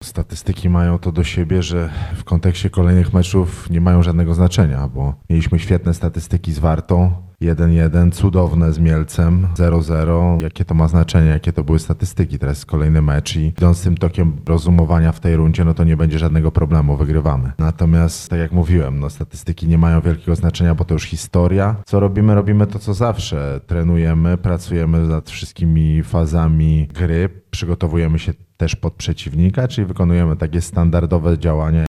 Statystyki mają to do siebie, że w kontekście kolejnych meczów nie mają żadnego znaczenia, bo mieliśmy świetne statystyki z Wartą, 1-1, cudowne z Mielcem, 0-0. Jakie to ma znaczenie, jakie to były statystyki? Teraz jest kolejny mecz i idąc tym tokiem rozumowania w tej rundzie, no to nie będzie żadnego problemu, wygrywamy. Natomiast, tak jak mówiłem, no statystyki nie mają wielkiego znaczenia, bo to już historia. Co robimy? Robimy to, co zawsze. Trenujemy, pracujemy nad wszystkimi fazami gry, przygotowujemy się też pod przeciwnika, czyli wykonujemy takie standardowe działania,